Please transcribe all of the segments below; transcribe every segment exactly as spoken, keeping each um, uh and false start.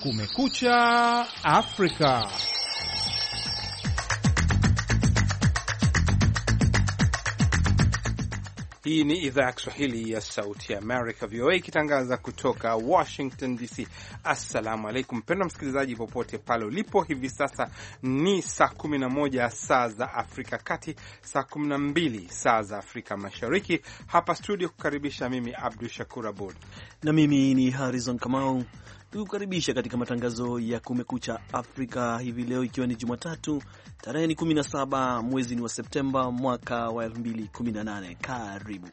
Kumekucha Afrika. Hii ni idhaa ya Kiswahili ya Sauti ya America, V O A, ikitangaza kutoka Washington D C. Assalamu alaikum mpendwa msikilizaji, popote pale ulipo. Hivi sasa ni saa kumi na moja saa za Afrika Kati, saa kumi na mbili saa za Afrika Mashariki. Hapa studio kukaribisha mimi Abdul Shakur Abud na mimi ni Harrison Kamau, tukukaribisha katika matangazo ya Kumekucha Afrika hivi leo, ikiwa ni Jumatatu tarehe ni kumi na saba mwezi ni wa Septemba mwaka wa elfu mbili kumi na nane. Karibu.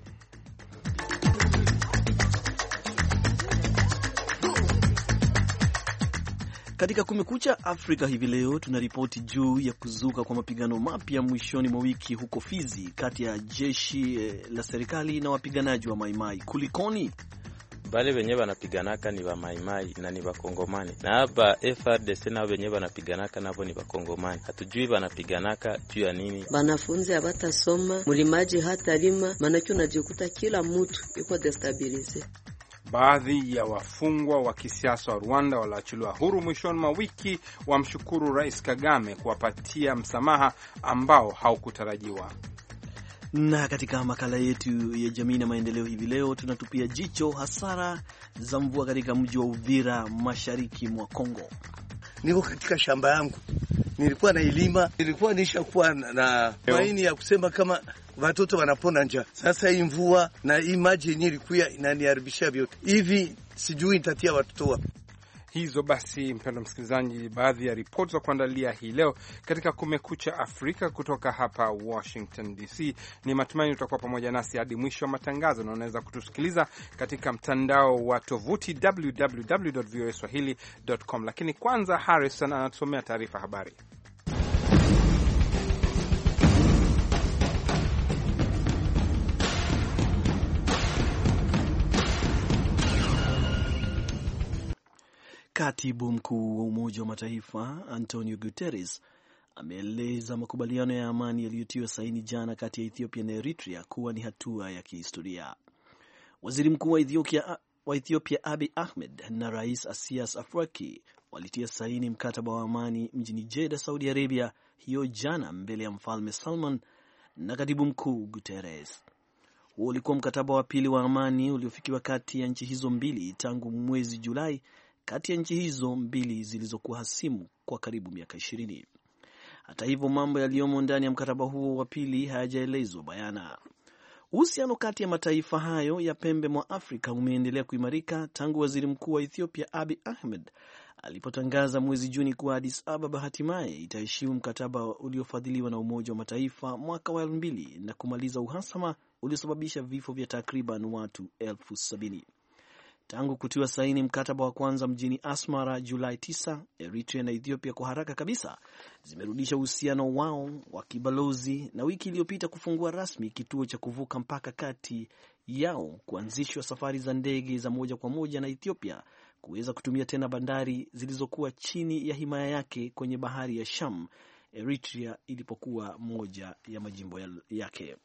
Katika Kumekucha Afrika hivi leo tunaripoti juu ya kuzuka kwa mapigano mapya mwishoni mwa wiki huko Fizi kati ya jeshi la serikali na wapiganaji wa Maimai. Kulikoni? Bale wenyewe wanapiganaka ni wa Maimai na ni wa Kongomani. Na hapa F R D C nao wenyewe wanapiganaka navo ni wa Kongomani. Hatujui wanapiganaka juu ya nini. Banafunzi habatasoma, mulimaji hata lima, manake unajikuta kila mtu yuko destabilize. Baadhi ya wafungwa wa kisiasa wa Rwanda waliachiliwa huru mwishoni mwa wiki wamshukuru Rais Kagame kuwapatia msamaha ambao haukutarajiwa. Na katika makala yetu ya jamii na maendeleo hivi leo tunatupia jicho hasara za mvua katika mji wa Uvira mashariki mwa Kongo. Niko katika shamba yangu, nilikuwa na ilima, nilikuwa nishakuwa na maini ya kusema kama watoto wanapona njaa. Sasa hii mvua na hii maji yenyewe ilikuwa inaniharibisha vyote. Hivi sijui nitatia watoto wapi. Hizo basi, mpendwa msikilizaji, baadhi ya ripoti za kuandalia hii leo katika Kumekucha Afrika kutoka hapa Washington D C. Ni matumaini utakuwa pamoja nasi hadi mwisho wa matangazo, na unaweza kutusikiliza katika mtandao wa tovuti w w w dot voa swahili dot com. Lakini kwanza Harrison anatusomea taarifa habari. Katibu mkuu wa Umoja wa Mataifa Antonio Guterres ameeleza makubaliano ya amani yaliyotiwa saini jana kati ya Ethiopia na Eritrea kuwa ni hatua ya kihistoria. Waziri Mkuu wa Ethiopia, wa Ethiopia Abiy Ahmed na Rais Asias Afwerki walitia saini mkataba wa amani mjini Jeddah, Saudi Arabia hiyo jana mbele ya Mfalme Salman na Katibu Mkuu Guterres. Huo ulikuwa mkataba wa pili wa amani uliofikiwa kati ya nchi hizo mbili tangu mwezi Julai, kati ya nchi hizo mbili zilizokuwa hasimu kwa karibu miaka ishirini. Hata hivyo, mambo yaliyomo ndani ya mkataba huo wa pili hayajaelezwa bayana. Uhusiano kati ya mataifa hayo ya pembe mwa Afrika umeendelea kuimarika tangu waziri mkuu wa Ethiopia Abiy Ahmed alipotangaza mwezi Juni kuwa Addis Ababa hatimaye itaheshimu mkataba uliofadhiliwa na Umoja wa Mataifa mwaka wa elfu mbili na kumaliza uhasama uliosababisha vifo vya takriban watu elfu sabini. Tangu kutiwa saini mkataba wa kwanza mjini Asmara Julai tisa, Eritrea na Ethiopia kwa haraka kabisa zimerudisha uhusiano wao wa kibalozi na wiki iliyopita kufungua rasmi kituo cha kuvuka mpaka kati yao, kuanzishwa safari za ndege za moja kwa moja na Ethiopia kuweza kutumia tena bandari zilizokuwa chini ya himaya yake kwenye bahari ya Sham, Eritrea ilipokuwa moja ya majimbo yake.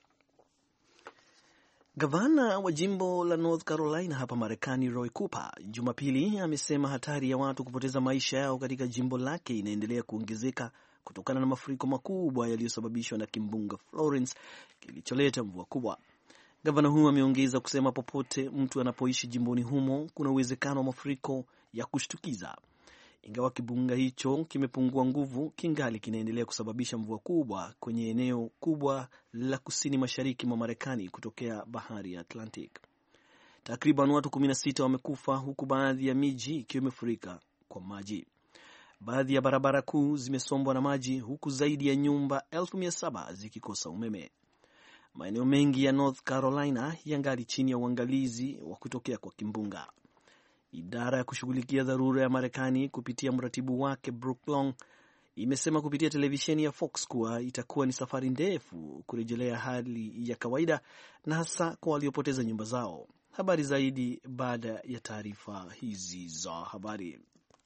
Gavana wa jimbo la North Carolina hapa Marekani, Roy Cooper, Jumapili amesema hatari ya watu kupoteza maisha yao katika jimbo lake inaendelea kuongezeka kutokana na mafuriko makubwa yaliyosababishwa na kimbunga Florence kilicholeta mvua kubwa. Gavana huyo ameongeza kusema popote mtu anapoishi jimboni humo kuna uwezekano wa mafuriko ya kushtukiza. Ingawa kimbunga hicho kimepungua nguvu, kingali kinaendelea kusababisha mvua kubwa kwenye eneo kubwa la kusini mashariki mwa Marekani kutokea bahari ya Atlantic. Takriban watu kumi na sita wamekufa huku baadhi ya miji ikiwa imefurika kwa maji. Baadhi ya barabara kuu zimesombwa na maji huku zaidi ya nyumba elfu mia saba zikikosa umeme. Maeneo mengi ya North Carolina yangali chini ya uangalizi wa kutokea kwa kimbunga. Idara ya kushughulikia dharura ya Marekani kupitia mratibu wake Brook Long imesema kupitia televisheni ya Fox kuwa itakuwa ni safari ndefu kurejelea hali ya kawaida, na hasa kwa waliopoteza nyumba zao. Habari zaidi baada ya taarifa hizi za habari.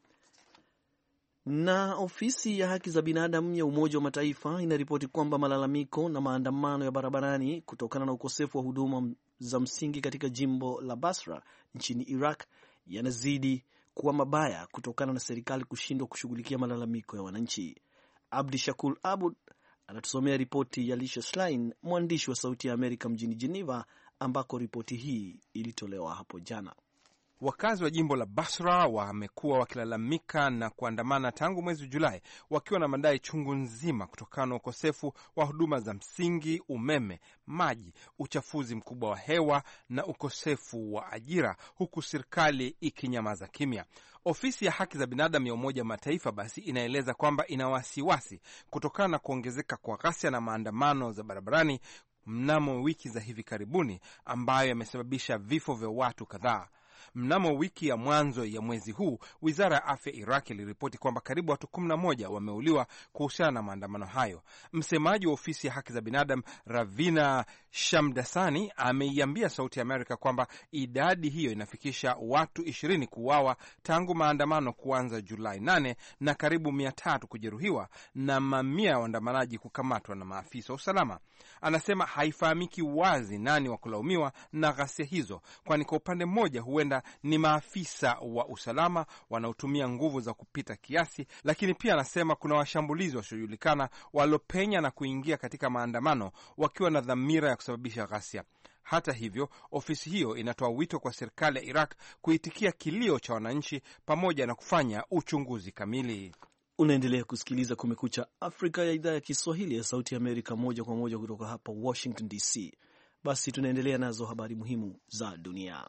Na ofisi ya haki za binadamu ya Umoja wa Mataifa inaripoti kwamba malalamiko na maandamano ya barabarani kutokana na ukosefu wa huduma za msingi katika jimbo la Basra nchini Iraq yanazidi kuwa mabaya kutokana na serikali kushindwa kushughulikia malalamiko ya wananchi. Abdi Shakur Abud anatusomea ripoti ya Lisha Schlein, mwandishi wa Sauti ya Amerika mjini Geneva, ambako ripoti hii ilitolewa hapo jana. Wakazi wa jimbo la Basra wamekuwa wakilalamika na kuandamana tangu mwezi Julai wakiwa na madai chungu nzima kutokana na ukosefu wa huduma za msingi, umeme, maji, uchafuzi mkubwa wa hewa na ukosefu wa ajira, huku serikali ikinyamaza kimya. Ofisi ya haki za binadamu ya Umoja wa Mataifa basi inaeleza kwamba ina wasiwasi kutokana na kuongezeka kwa ghasia na maandamano za barabarani mnamo wiki za hivi karibuni ambayo yamesababisha vifo vya watu kadhaa. Mnamo wiki ya mwanzo ya mwezi huu, wizara ya afya Iraq iliripoti kwamba karibu watu kumi na moja wameuliwa kuhusiana na maandamano hayo. Msemaji wa ofisi ya haki za binadamu Ravina Shamdasani ameiambia Sauti ya Amerika kwamba idadi hiyo inafikisha watu ishirini kuuawa tangu maandamano kuanza Julai nane na karibu mia tatu kujeruhiwa na mamia ya waandamanaji kukamatwa na maafisa wa usalama. Anasema haifahamiki wazi nani wa kulaumiwa na ghasia hizo, kwani kwa upande mmoja huenda ni maafisa wa usalama wanaotumia nguvu za kupita kiasi, lakini pia anasema kuna washambulizi wasiojulikana walopenya na kuingia katika maandamano wakiwa na dhamira ya kusababisha ghasia. Hata hivyo, ofisi hiyo inatoa wito kwa serikali ya Iraq kuitikia kilio cha wananchi pamoja na kufanya uchunguzi kamili. Unaendelea kusikiliza Kumekucha Afrika ya idhaa ya Kiswahili ya Sauti ya Amerika, moja kwa moja kutoka hapa Washington D C. Basi tunaendelea nazo habari muhimu za dunia.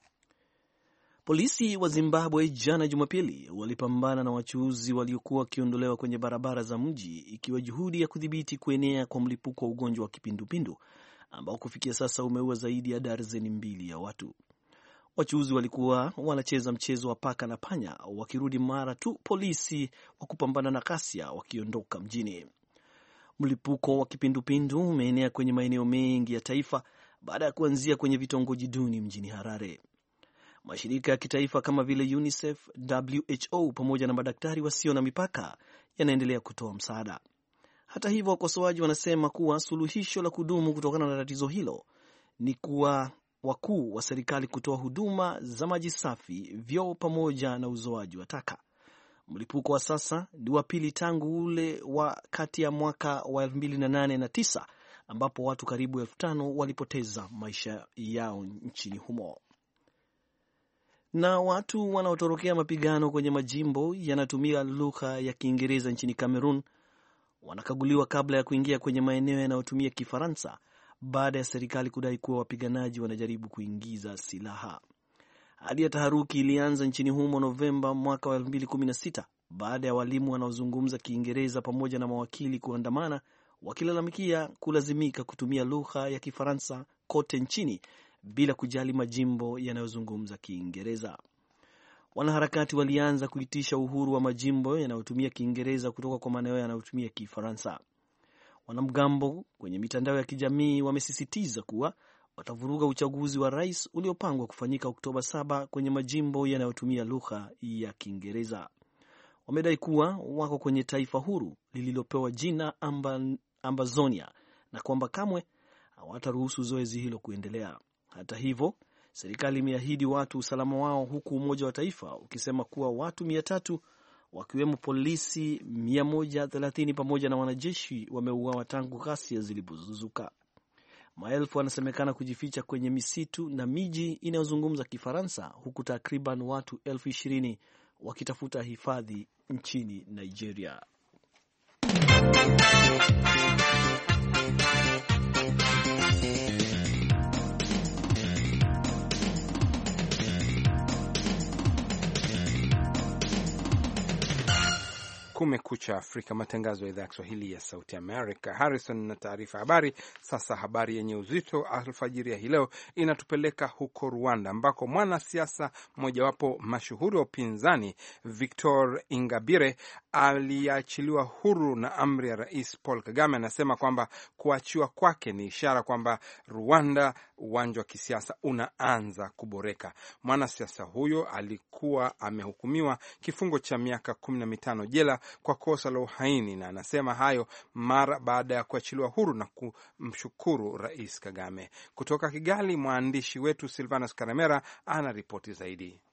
Polisi wa Zimbabwe jana Jumapili walipambana na wachuuzi waliokuwa wakiondolewa kwenye barabara za mji, ikiwa juhudi ya kudhibiti kuenea kwa mlipuko wa ugonjwa wa kipindupindu ambao kufikia sasa umeua zaidi ya darzeni mbili ya watu. Wachuuzi walikuwa wanacheza mchezo wa paka na panya wakirudi mara tu polisi wa kupambana na ghasia wakiondoka mjini. Mlipuko wa kipindupindu umeenea kwenye maeneo mengi ya taifa baada ya kuanzia kwenye vitongoji duni mjini Harare. Mashirika ya kitaifa kama vile UNICEF, W H O pamoja na madaktari wasio na mipaka yanaendelea kutoa msaada. Hata hivyo, wakosoaji wanasema kuwa suluhisho la kudumu kutokana na tatizo hilo ni kuwa wakuu wa serikali kutoa huduma za maji safi, vyoo pamoja na uzoaji wa taka. Mlipuko wa sasa ni wa pili tangu ule wa kati ya mwaka wa elfu mbili na nane na tisa ambapo watu karibu elfu tano walipoteza maisha yao nchini humo. Na watu wanaotorokea mapigano kwenye majimbo yanatumia lugha ya Kiingereza nchini Cameroon wanakaguliwa kabla ya kuingia kwenye maeneo yanayotumia Kifaransa baada ya serikali kudai kuwa wapiganaji wanajaribu kuingiza silaha. Hali ya taharuki ilianza nchini humo Novemba mwaka wa elfu mbili kumi na sita baada ya walimu wanaozungumza Kiingereza pamoja na mawakili kuandamana wakilalamikia kulazimika kutumia lugha ya Kifaransa kote nchini bila kujali majimbo yanayozungumza Kiingereza. Wanaharakati walianza kuitisha uhuru wa majimbo yanayotumia Kiingereza kutoka kwa maeneo yanayotumia Kifaransa. Wanamgambo kwenye mitandao ya kijamii wamesisitiza kuwa watavuruga uchaguzi wa rais uliopangwa kufanyika Oktoba saba kwenye majimbo yanayotumia lugha ya Kiingereza. Wamedai kuwa wako kwenye taifa huru lililopewa jina Amba, Ambazonia na kwamba kamwe hawataruhusu zoezi hilo kuendelea. Hata hivyo, serikali imeahidi watu usalama wao, huku Umoja wa Taifa ukisema kuwa watu mia tatu wakiwemo polisi mia moja thelathini pamoja na wanajeshi wameuawa tangu ghasia zilipozuka. Maelfu wanasemekana kujificha kwenye misitu na miji inayozungumza Kifaransa, huku takriban watu elfu ishirini wakitafuta hifadhi nchini Nigeria. Kumekucha Afrika, matangazo ya idhaa ya Kiswahili ya Sauti Amerika. Harrison na taarifa habari. Sasa habari yenye uzito alfajiri ya hii leo inatupeleka huko Rwanda, ambako mwanasiasa mmojawapo mashuhuri wa upinzani Victor Ingabire aliachiliwa huru na amri ya Rais Paul Kagame. Anasema kwamba kuachiwa kwake ni ishara kwamba Rwanda, uwanja wa kisiasa unaanza kuboreka. Mwanasiasa huyo alikuwa amehukumiwa kifungo cha miaka kumi na mitano jela kwa kosa la uhaini, na anasema hayo mara baada ya kuachiliwa huru na kumshukuru Rais Kagame. Kutoka Kigali, mwandishi wetu Silvanus Karemera ana ripoti zaidi.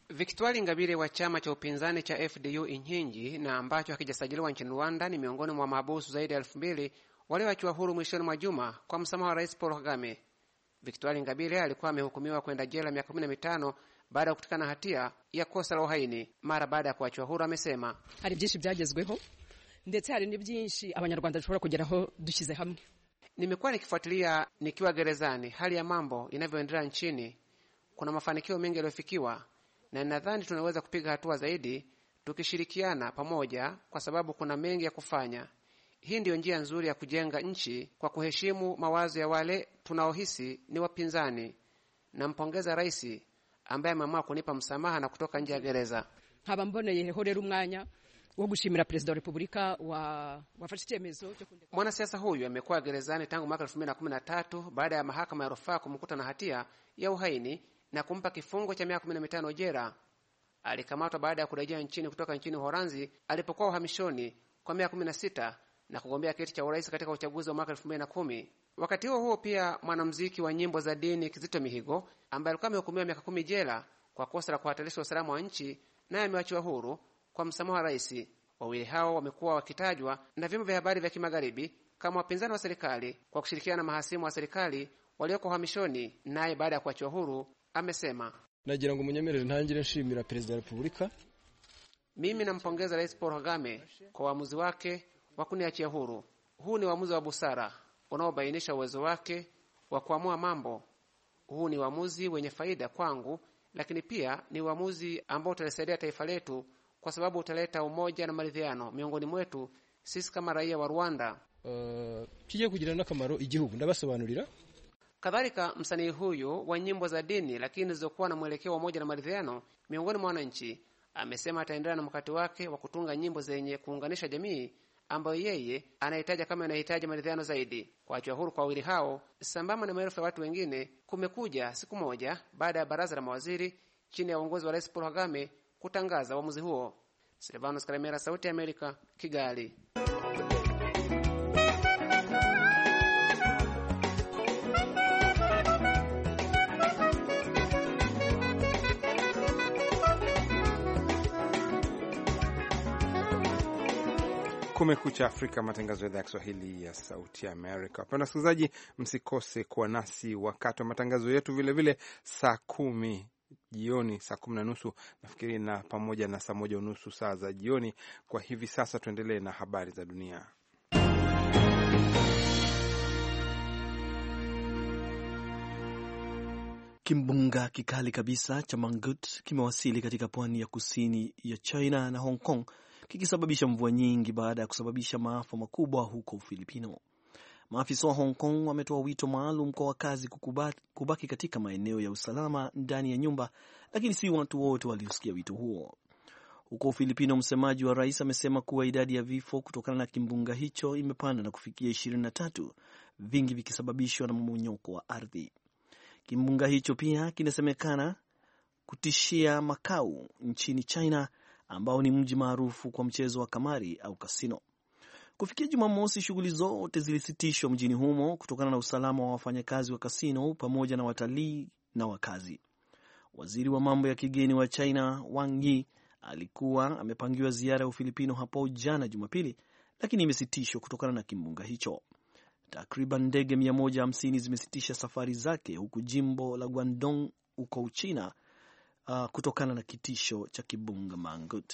Victoire Ingabire wa chama cha upinzani cha F D U Inkingi na ambacho hakijasajiliwa nchini Rwanda ni miongoni mwa mahabusu zaidi ya elfu mbili walioachiwa huru mwishoni mwa juma kwa msamaha wa Rais Paul Kagame. Victoire Ingabire alikuwa amehukumiwa kwenda jela miaka kumi na mitano baada ya kutikana hatia ya kosa la uhaini. Mara baada ya kuachiwa huru amesema, hari byinshi byagezweho ndetse hari ni byinshi abanyarwanda dushobora kugeraho dushyize hamwe. Nimekuwa nikifuatilia nikiwa gerezani hali ya mambo inavyoendelea nchini. Kuna mafanikio mengi yaliyofikiwa na nadhani tunaweza kupiga hatua zaidi tukishirikiana pamoja, kwa sababu kuna mengi ya kufanya. Hii ndiyo njia nzuri ya kujenga nchi kwa kuheshimu mawazo ya wale tunaohisi ni wapinzani. Nampongeza rais ambaye ameamua kunipa msamaha na kutoka nje ya gereza. Haba mboneyeho rero umwanya wo gushimira President wa Republika wa wafashe icyemezo cyo kundeka. Mwanasiasa huyu amekuwa gerezani tangu mwaka elfu mbili na kumi na tatu baada ya mahakama ya rufaa kumkuta na hatia ya uhaini na kumpa kifungo cha miaka kumi na mitano jela. Alikamatwa baada ya kurejea nchini kutoka nchini Uholanzi alipokuwa uhamishoni kwa miaka kumi na sita na kugombea kiti cha urais katika uchaguzi wa mwaka elfu mbili na kumi. Wakati huo huo pia mwanamuziki wa nyimbo za dini Kizito Mihigo ambaye alikuwa amehukumiwa miaka kumi jela kwa kosa la kuhatarisha usalama wa nchi naye ameachiwa huru kwa msamaha wa rais. Wawili hao wamekuwa wakitajwa na vyombo vya habari vya kimagharibi kama wapinzani wa serikali kwa kushirikiana na mahasimu wa serikali walioko uhamishoni. Naye baada ya kuachiwa huru amesema, nagira ngo munyemerere ntangire nshimira President wa Republika. Mimi nampongeza Rais Paul Kagame kwa uamuzi wake wa kuniachia huru. Huu ni uamuzi wa busara unaobainisha uwezo wake wa kuamua mambo. Huu ni uamuzi wenye faida kwangu, lakini pia ni uamuzi ambao utalisaidia taifa letu, kwa sababu utaleta umoja na maridhiano miongoni mwetu sisi kama raia wa Rwanda. Uh, kije kugira nakamaro igihugu ndabasobanurira. Kadhalika msanii huyu wa nyimbo za dini lakini zilizokuwa na mwelekeo wa umoja na maridhiano miongoni mwa wananchi amesema ataendelea na mkakati wake wa kutunga nyimbo zenye kuunganisha jamii ambayo yeye anahitaji kama anahitaji maridhiano zaidi. Kuachiwa huru kwa wawili hao sambamba na maelfu ya watu wengine kumekuja siku moja baada ya baraza la mawaziri chini ya uongozi wa Rais Paul Kagame kutangaza uamuzi huo. Silvanos Karemera, Sauti ya Amerika, Kigali. Kumekucha Afrika, matangazo ya idhaa ya Kiswahili ya Sauti ya Amerika. Wapenda wasikilizaji, msikose kuwa nasi wakati wa matangazo yetu vile vile saa kumi jioni, saa kumi na nusu nafikiri, na pamoja na saa moja unusu saa za jioni. Kwa hivi sasa tuendelee na habari za dunia. Kimbunga kikali kabisa cha Mangkhut kimewasili katika pwani ya kusini ya China na Hong Kong, kikisababisha mvua nyingi baada ya kusababisha maafa makubwa huko Ufilipino. Maafisa wa Hong Kong wametoa wito maalum kwa wakazi kubaki katika maeneo ya usalama ndani ya nyumba, lakini si watu wote waliosikia wito huo. Huko Ufilipino, msemaji wa rais amesema kuwa idadi ya vifo kutokana na kimbunga hicho imepanda na kufikia ishirini na tatu, vingi vikisababishwa na mmomonyoko wa ardhi. Kimbunga hicho pia kinasemekana kutishia Macau nchini China, ambao ni mji maarufu kwa mchezo wa kamari au kasino. Kufikia Jumamosi, shughuli zote zilisitishwa mjini humo kutokana na usalama wa wafanyakazi wa kasino pamoja na watalii na wakazi. Waziri wa mambo ya kigeni wa China Wang Yi alikuwa amepangiwa ziara ya Ufilipino hapo jana Jumapili, lakini imesitishwa kutokana na kimbunga hicho. Takriban ndege mia moja hamsini zimesitisha safari zake huku jimbo la Guangdong huko Uchina uh, kutokana na kitisho cha kimbunga Mangkhut.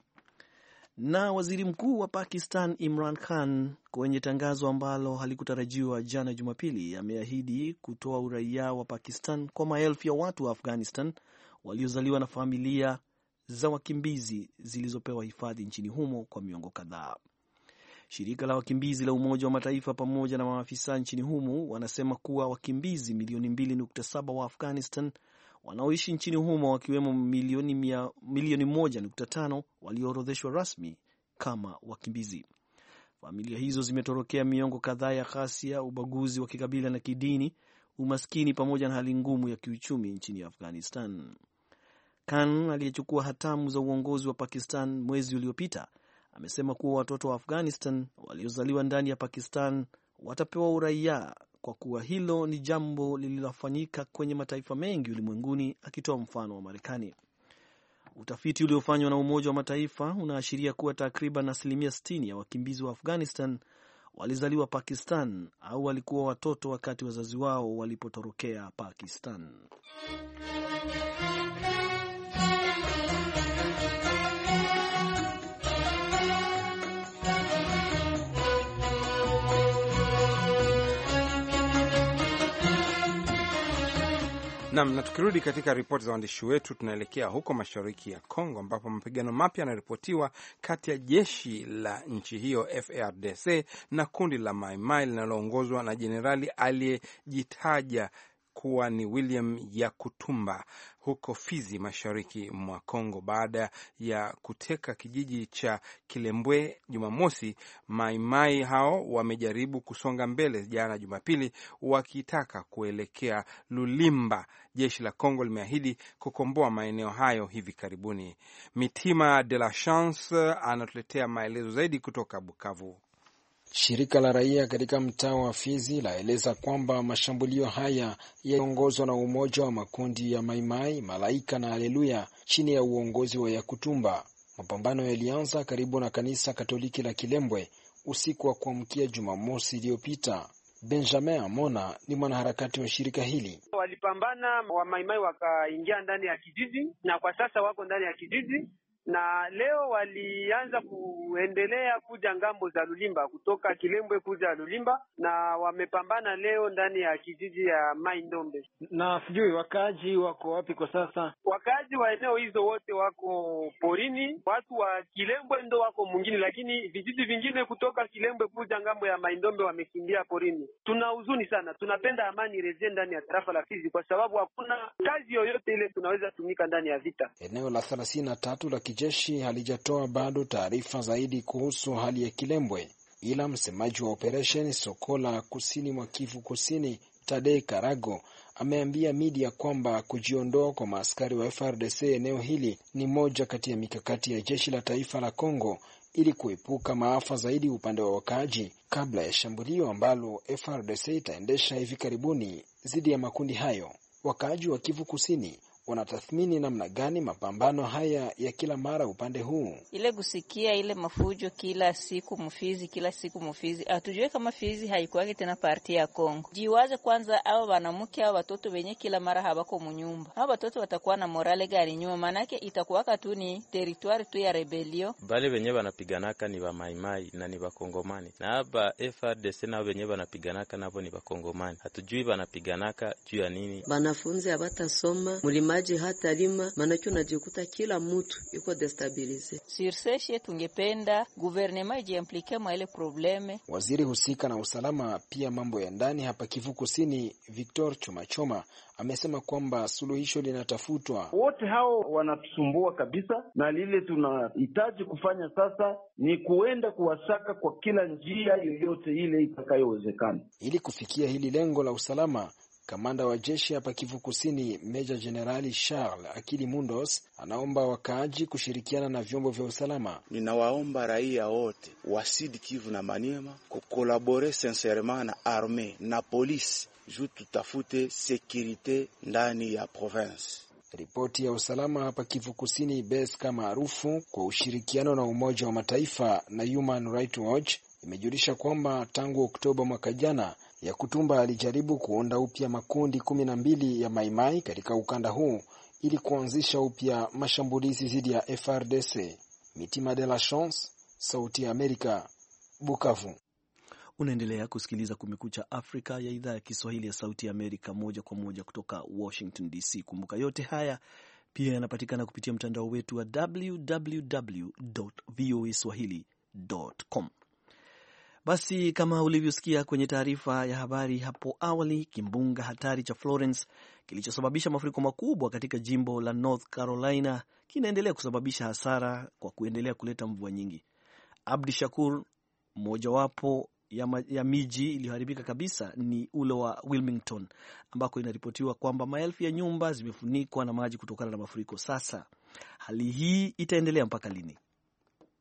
Na waziri mkuu wa Pakistan Imran Khan, kwenye tangazo ambalo halikutarajiwa jana Jumapili, ameahidi kutoa uraia wa Pakistan kwa maelfu ya watu wa Afghanistan waliozaliwa na familia za wakimbizi zilizopewa hifadhi nchini humo kwa miongo kadhaa. Shirika la wakimbizi la Umoja wa Mataifa pamoja na maafisa nchini humo wanasema kuwa wakimbizi milioni mbili nukta saba wa Afghanistan wanaoishi nchini humo, wakiwemo milioni, mia, milioni moja nukta tano walioorodheshwa rasmi kama wakimbizi. Familia hizo zimetorokea miongo kadhaa ya ghasia, ubaguzi wa kikabila na kidini, umaskini pamoja na hali ngumu ya kiuchumi nchini Afghanistan. Khan aliyechukua hatamu za uongozi wa Pakistan mwezi uliopita amesema kuwa watoto wa Afghanistan waliozaliwa ndani ya Pakistan watapewa uraia kwa kuwa hilo ni jambo lililofanyika kwenye mataifa mengi ulimwenguni, akitoa mfano wa Marekani. Utafiti uliofanywa na Umoja wa Mataifa unaashiria kuwa takriban asilimia sitini ya wakimbizi wa Afghanistan walizaliwa Pakistan au walikuwa watoto wakati wazazi wao walipotorokea Pakistan. Nam, na tukirudi katika ripoti za waandishi wetu, tunaelekea huko mashariki ya Kongo ambapo mapigano mapya yanaripotiwa kati ya jeshi la nchi hiyo F A R D C na kundi la Mai Mai linaloongozwa na jenerali aliyejitaja kuwa ni William Yakutumba huko Fizi, mashariki mwa Kongo. Baada ya kuteka kijiji cha Kilembwe Jumamosi, Maimai hao wamejaribu kusonga mbele jana Jumapili wakitaka kuelekea Lulimba. Jeshi la Kongo limeahidi kukomboa maeneo hayo hivi karibuni. Mitima de la Chance anatuletea maelezo zaidi kutoka Bukavu. Shirika la raia katika mtaa wa Fizi laeleza kwamba mashambulio haya yaongozwa na umoja wa makundi ya Maimai, Malaika na Haleluya chini ya uongozi wa Yakutumba. Mapambano yalianza karibu na kanisa Katoliki la Kilembwe usiku wa kuamkia Jumamosi iliyopita. Benjamin Amona ni mwanaharakati wa shirika hili. Walipambana, wa Maimai wakaingia ndani ya kijiji na kwa sasa wako ndani ya kijiji. Na leo walianza kuendelea kuja ngambo za Lulimba, kutoka Kilembwe kuja Lulimba, na wamepambana leo ndani ya kijiji ya Mai Ndombe. Na sijui wakaaji wako wapi kwa sasa? Wakaaji wa eneo hizo wote wako porini, watu wa Kilembwe ndo wako mwingine, lakini vijiji vingine kutoka Kilembwe kuja ngambo ya Mai Ndombe wamekimbia porini. Tuna huzuni sana, tunapenda amani irejee ndani ya tarafa la Fizi kwa sababu hakuna kazi yoyote ile tunaweza tumika ndani ya vita. Eneo la thelathini na tatu la kijeshi halijatoa bado taarifa zaidi kuhusu hali ya Kilembwe, ila msemaji wa operation Sokola kusini mwa Kivu Kusini, Tade Karago, ameambia media kwamba kujiondoa kwa maaskari wa F A R D C eneo hili ni moja kati ya mikakati ya jeshi la taifa la Kongo ili kuepuka maafa zaidi upande wa wakaaji kabla ya shambulio ambalo F A R D C itaendesha hivi karibuni dhidi ya makundi hayo. Wakaaji wa Kivu Kusini wanatathmini namna gani mapambano haya ya kila mara upande huu? Ile kusikia ile mafujo kila siku Mfizi, kila siku Mfizi. Atujue kama Fizi haikuwagi tena parti ya Kongo. Jiwaze kwanza hao wanamke hao watoto wenye kila mara habako munyumba. Hao watoto watakuwa na morale gari nyuma, manake itakuwaka tu ni territoire tu ya rebelio. Bale wenye wanapiganaka ni wa Maimai na ni wa Kongomani. Na hapa F A R D C na wenye wanapiganaka nabo ni wa Kongomani. Hatujui wanapiganaka juu ya nini. Banafunzi habatasoma, mulimaji hata lima, manake unajikuta kila mtu yuko destabilize. Sirseshe tungependa gouvernement ijiimplike mwa ile probleme. Waziri husika na usalama pia mambo ya ndani hapa Kivu Kusini, Victor Chomachoma, amesema kwamba suluhisho linatafutwa. Wote hao wanatusumbua kabisa, na lile tunahitaji kufanya sasa ni kuenda kuwasaka kwa kila njia yoyote ile itakayowezekana. Ili kufikia hili lengo la usalama, kamanda wa jeshi hapa Kivu Kusini, Meja Generali Charles Akili Mundos, anaomba wakaaji kushirikiana na vyombo vya usalama. Ninawaomba raia wote wa Sud Kivu na Maniema kukolabore sincèrement na armée na polisi juu tutafute sécurité ndani ya province. Ripoti ya usalama hapa Kivu Kusini, B S K maarufu kwa ushirikiano na Umoja wa Mataifa na Human Rights Watch, imejulisha kwamba tangu Oktoba mwaka jana Yakutumba alijaribu kuunda upya makundi kumi na mbili ya Maimai katika ukanda huu ili kuanzisha upya mashambulizi dhidi ya F A R D C. Mitima de la Chance, Sauti ya Amerika, Bukavu. Unaendelea kusikiliza Kumekucha Afrika ya idhaa ya Kiswahili ya Sauti ya Amerika, moja kwa moja kutoka Washington D C. Kumbuka yote haya pia yanapatikana kupitia mtandao wetu wa w w w dot v o a swahili dot com. Basi kama ulivyosikia kwenye taarifa ya habari hapo awali, kimbunga hatari cha Florence kilichosababisha mafuriko makubwa katika jimbo la North Carolina kinaendelea kusababisha hasara kwa kuendelea kuleta mvua nyingi. Abdi Shakur, mojawapo ya, ma, ya miji iliyoharibika kabisa ni ule wa Wilmington, ambako inaripotiwa kwamba maelfu ya nyumba zimefunikwa na maji kutokana na mafuriko. Sasa hali hii itaendelea mpaka lini?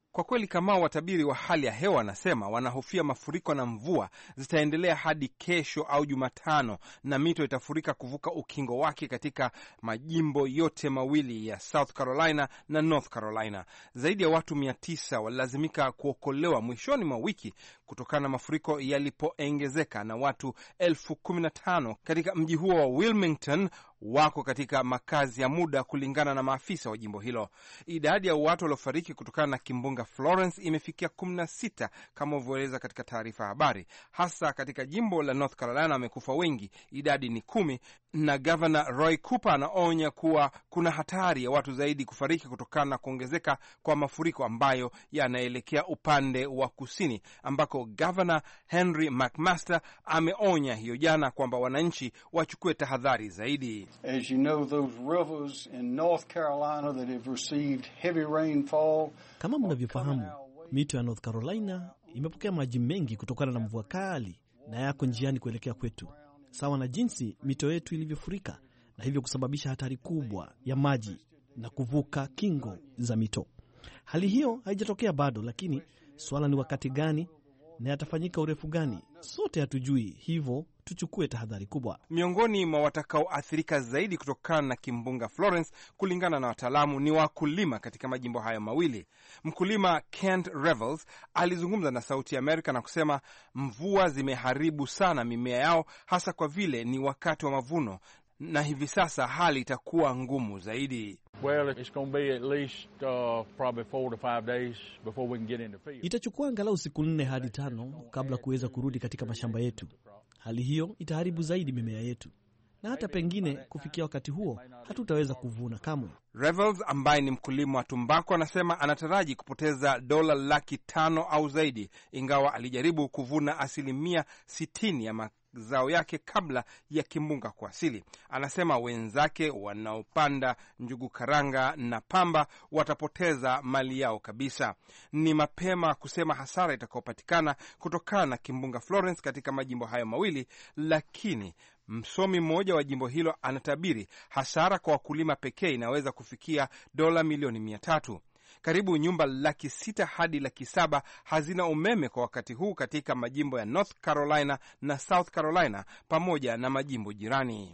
Kwa kweli, kama watabiri wa hali ya hewa wanasema wanahofia mafuriko na mvua zitaendelea hadi kesho au Jumatano, na mito itafurika kuvuka ukingo wake katika majimbo yote mawili ya South Carolina na North Carolina. Zaidi ya watu mia tisa walilazimika kuokolewa mwishoni mwa wiki kutokana na mafuriko yalipoongezeka, na watu elfu kumi na tano katika mji huo wa Wilmington wako katika makazi ya muda, kulingana na maafisa wa jimbo hilo. Idadi ya watu waliofariki kutokana na kimbunga Florence imefikia kumi na sita kama ulivyoeleza katika taarifa ya habari. Hasa katika jimbo la North Carolina wamekufa wengi, idadi ni kumi, na Governor Roy Cooper anaonya kuwa kuna hatari ya watu zaidi kufariki kutokana na kuongezeka kwa mafuriko ambayo yanaelekea upande wa kusini, ambako Governor Henry McMaster ameonya hiyo jana kwamba wananchi wachukue tahadhari zaidi. As you know, those rivers in North Carolina that have received heavy rainfall. Kama mnavyofahamu, mito ya North Carolina imepokea maji mengi kutokana na mvua kali na yako njiani kuelekea kwetu, sawa na jinsi mito yetu ilivyofurika, na hivyo kusababisha hatari kubwa ya maji na kuvuka kingo za mito. Hali hiyo haijatokea bado, lakini swala ni wakati gani na yatafanyika urefu gani, sote hatujui, hivyo tuchukue tahadhari kubwa. Miongoni mwa watakaoathirika zaidi kutokana na kimbunga Florence, kulingana na wataalamu, ni wakulima katika majimbo hayo mawili. Mkulima Kent Revels alizungumza na Sauti ya Amerika na kusema mvua zimeharibu sana mimea yao, hasa kwa vile ni wakati wa mavuno na hivi sasa hali itakuwa ngumu zaidi. Well, it's going to be at least uh, probably four to five days before we can get in the field. Itachukua angalau siku nne hadi tano kabla kuweza kurudi katika mashamba yetu. Hali hiyo itaharibu zaidi mimea yetu, na hata pengine kufikia wakati huo hatutaweza kuvuna kamwe. Revels ambaye ni mkulima wa tumbako anasema anataraji kupoteza dola laki tano au zaidi, ingawa alijaribu kuvuna asilimia sitini ya mazao yake kabla ya kimbunga kuwasili. Anasema wenzake wanaopanda njugu karanga na pamba watapoteza mali yao kabisa. Ni mapema kusema hasara itakayopatikana kutokana na kimbunga Florence katika majimbo hayo mawili, lakini msomi mmoja wa jimbo hilo anatabiri hasara kwa wakulima pekee inaweza kufikia dola milioni mia tatu. Karibu nyumba laki sita hadi laki saba hazina umeme kwa wakati huu katika majimbo ya North Carolina na South Carolina pamoja na majimbo jirani.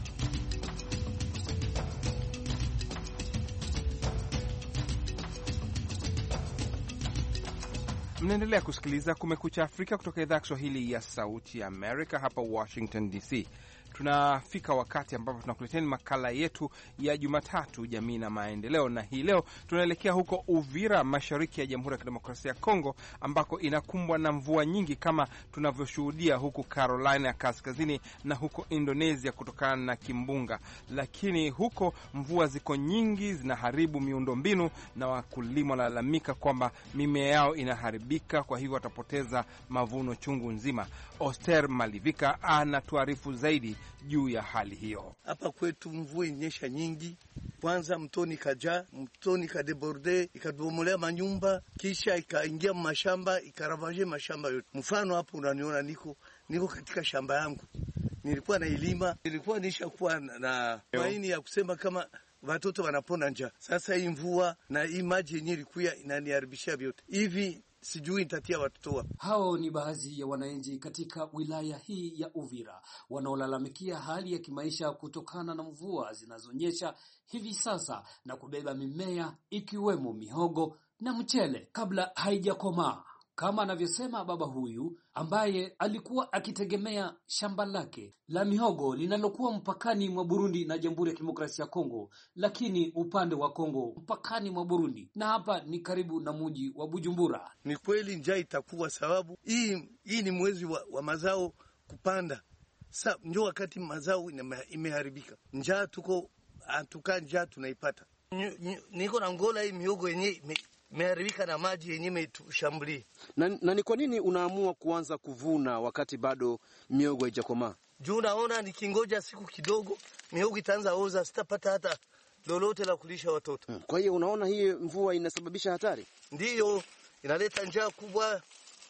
Mnaendelea kusikiliza Kumekucha Afrika kutoka idhaa ya Kiswahili ya Sauti ya Amerika hapa Washington D C. Tunafika wakati ambapo tunakuleteni makala yetu ya Jumatatu, jamii na maendeleo, na hii leo tunaelekea huko Uvira, mashariki ya Jamhuri ya Kidemokrasia ya Kongo, ambako inakumbwa na mvua nyingi kama tunavyoshuhudia huku Carolina ya Kaskazini na huko Indonesia kutokana na kimbunga. Lakini huko mvua ziko nyingi, zinaharibu miundombinu, na wakulima wanalalamika kwamba mimea yao inaharibika, kwa hivyo watapoteza mavuno chungu nzima. Oster Malivika anatuarifu zaidi juu ya hali hiyo. Hapa kwetu mvua inyesha nyingi, kwanza mtoni kaja, mtoni kadeborde, ikadumulea manyumba, kisha ikaingia mashamba, ikaravaje mashamba yote. Mfano hapo unaniona niko niko katika shamba yangu. Nilikuwa na ilima, nilikuwa nishakuwa na maini ya kusema kama watoto wanapona njaa. Sasa hii mvua na hii maji yenyewe ilikuwa inaniharibisha vyote. Hivi sijui nitatia watoto wapi. Hao ni baadhi ya wananchi katika wilaya hii ya Uvira wanaolalamikia hali ya kimaisha kutokana na mvua zinazonyesha hivi sasa na kubeba mimea ikiwemo mihogo na mchele kabla haijakomaa. Kama anavyosema baba huyu ambaye alikuwa akitegemea shamba lake la mihogo linalokuwa mpakani mwa Burundi na Jamhuri ya Kidemokrasia ya Kongo, lakini upande wa Kongo mpakani mwa Burundi, na hapa ni karibu na mji wa Bujumbura. Ni kweli njaa itakuwa, sababu hii hii ni mwezi wa, wa mazao kupanda. Sasa ndio wakati mazao imeharibika. Njaa tuko atuka njaa tunaipata. Niko na ngola hii mihogo yenyewe meharibika na maji yenyewe imetushambulia. Na, na ni kwa nini unaamua kuanza kuvuna wakati bado miogo haijakomaa? Juu naona nikingoja siku kidogo miogo itaanza oza, sitapata hata lolote la kulisha watoto. Hmm. Kwa hiyo unaona hii mvua inasababisha hatari? Ndiyo, inaleta njaa kubwa.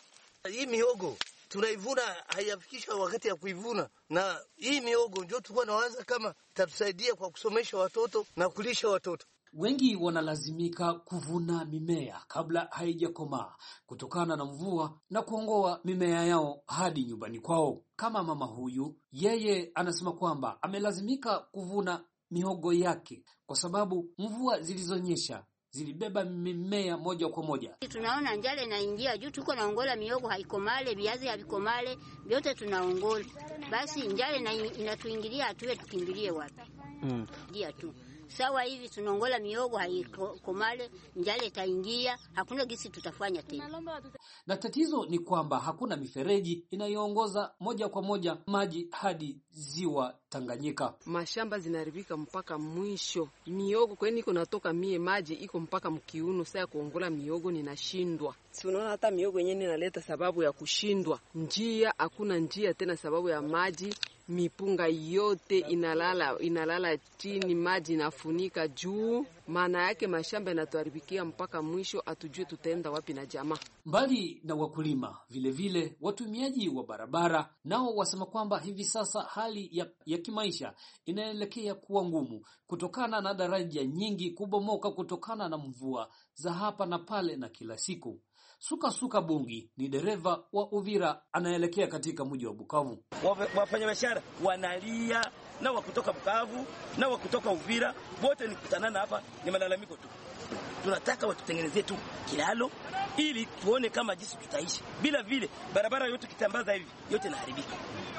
Hii miogo tunaivuna haiyafikisha wakati ya kuivuna, na hii miogo ndio tulikuwa naanza kama itatusaidia kwa kusomesha watoto na kulisha watoto. Wengi wanalazimika kuvuna mimea kabla haijakomaa kutokana na mvua na kuongoa mimea yao hadi nyumbani kwao. Kama mama huyu, yeye anasema kwamba amelazimika kuvuna mihogo yake kwa sababu mvua zilizonyesha zilibeba mimea moja kwa moja. Tunaona njale inaingia juu, tuko naongola mihogo haikomale, viazi havikomale, vyote tunaongola. Basi njale na inatuingilia, atuwe tukimbilie wapi? Mm. Ndia tu. Sawa hivi tunaongola mihogo haikomale, njale itaingia, hakuna gisi tutafanya tena. Na tatizo ni kwamba hakuna mifereji inayoongoza moja kwa moja maji hadi ziwa Tanganyika. Mashamba zinaharibika mpaka mwisho. Mihogo kweni iko natoka mie maji iko mpaka mkiuno, sasa kuongola mihogo ninashindwa. Si unaona hata mihogo yenyewe inaleta sababu ya kushindwa. Njia hakuna njia tena sababu ya maji. Mipunga yote inalala inalala chini, maji inafunika juu. Maana yake mashamba yanatuharibikia mpaka mwisho, atujue tutaenda wapi na jamaa. Mbali na wakulima, vile vile watumiaji wa barabara nao wasema kwamba hivi sasa hali ya, ya kimaisha inaelekea kuwa ngumu kutokana na daraja nyingi kubomoka kutokana na mvua za hapa na pale na kila siku. Suka Suka Bungi ni dereva wa Uvira anaelekea katika mji wa Bukavu. Wafanyabiashara wanalia na wa kutoka Bukavu na wa kutoka Uvira, wote ni kutanana hapa, ni malalamiko tu. Tunataka watutengenezee tu kilalo ili tuone kama jinsi tutaishi. Bila vile barabara yote kitambaza hivi yote inaharibika.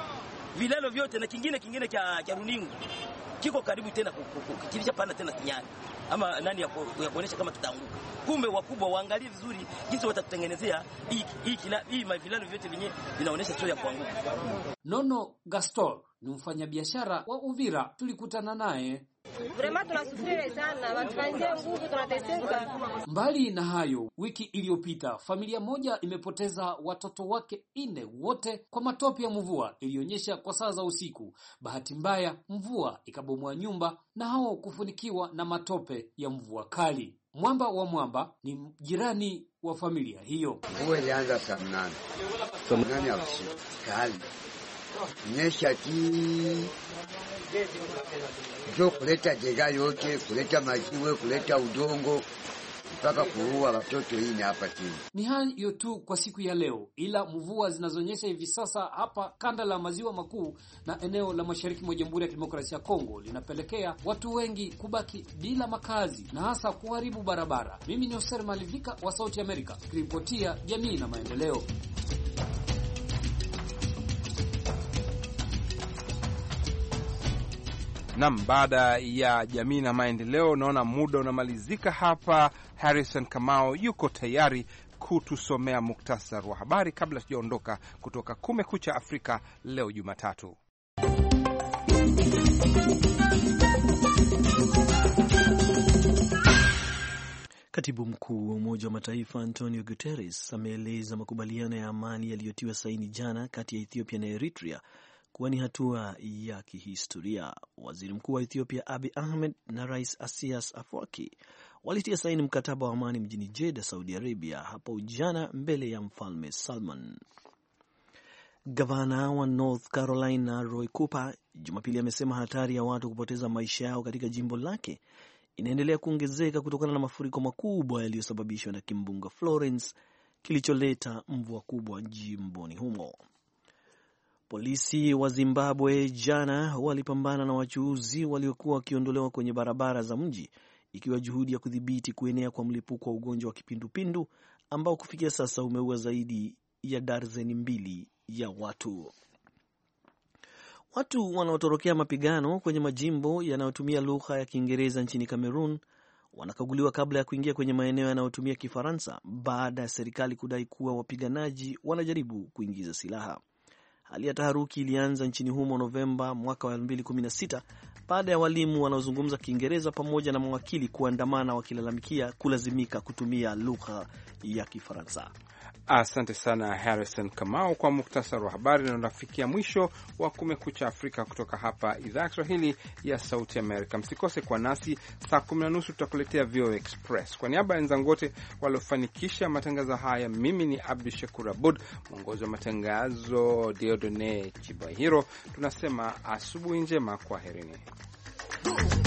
Vilalo vyote na kingine kingine cha cha Runingu kiko karibu tena kukilisha pana tena kinyani. Ama nani ya kuonesha kama tutaanguka. Kumbe wakubwa waangalie vizuri jinsi watatutengenezea hii hii hii mavilalo vyote vyenyewe vinaonesha sio ya kuanguka. Nono Gaston ni mfanyabiashara wa Uvira, tulikutana naye. Vraiment tunasufiri sana, watufanzie nguvu, tunateseka. Mbali na hayo, wiki iliyopita familia moja imepoteza watoto wake nne wote kwa matope ya mvua ilionyesha kwa saa za usiku. Bahati mbaya mvua ikabomoa nyumba na hao kufunikiwa na matope ya mvua kali. Mwamba wa Mwamba ni jirani wa familia hiyo. Mvua ilianza saa nane. Saa nane ya usiku kali. Nyesha ti jo kuleta jega yote, kuleta majiwe, kuleta udongo mpaka kuua watoto hii hapa chini. Ni hayo tu kwa siku ya leo, ila mvua zinazonyesha hivi sasa hapa kanda la maziwa makuu na eneo la mashariki mwa Jamhuri ya Kidemokrasia ya Kongo linapelekea watu wengi kubaki bila makazi na hasa kuharibu barabara. Mimi ni Oser Malivika wa Sauti Amerika, ripotia jamii na maendeleo. Nam, baada ya jamii na maendeleo, naona muda unamalizika hapa. Harrison Kamau yuko tayari kutusomea muktasar wa habari kabla tujaondoka kutoka Kumekucha Afrika leo Jumatatu. Katibu mkuu wa Umoja wa Mataifa Antonio Guterres ameeleza makubaliano ya amani yaliyotiwa saini jana kati ya Ethiopia na Eritrea kuwa ni hatua ya kihistoria. Waziri Mkuu wa Ethiopia Abiy Ahmed na Rais Asias Afwerki walitia saini mkataba wa amani mjini Jeddah, Saudi Arabia hapo jana mbele ya Mfalme Salman. Gavana wa North Carolina Roy Cooper Jumapili amesema hatari ya watu kupoteza maisha yao katika jimbo lake inaendelea kuongezeka kutokana na mafuriko makubwa yaliyosababishwa na kimbunga Florence kilicholeta mvua kubwa jimboni humo. Polisi wa Zimbabwe jana walipambana na wachuuzi waliokuwa wakiondolewa kwenye barabara za mji, ikiwa juhudi ya kudhibiti kuenea kwa mlipuko wa ugonjwa wa kipindupindu ambao kufikia sasa umeua zaidi ya darzeni mbili ya watu. Watu wanaotorokea mapigano kwenye majimbo yanayotumia lugha ya Kiingereza nchini Cameroon wanakaguliwa kabla ya kuingia kwenye maeneo yanayotumia Kifaransa baada ya serikali kudai kuwa wapiganaji wanajaribu kuingiza silaha. Hali ya taharuki ilianza nchini humo Novemba mwaka wa elfu mbili kumi na sita baada ya walimu wanaozungumza Kiingereza pamoja na mawakili kuandamana wakilalamikia kulazimika kutumia lugha ya Kifaransa. Asante sana Harrison Kamau kwa muktasari wa habari, na unafikia mwisho wa Kumekucha Afrika kutoka hapa idhaa ya Kiswahili ya Sauti Amerika. Msikose kwa nasi saa kumi na nusu tutakuletea V O Express. Kwa niaba ya wenzangu wote waliofanikisha matangazo haya, mimi ni Abdi Shakur Abud, mwongozi wa matangazo Diodone Chibahiro, tunasema asubuhi njema, kwaherini.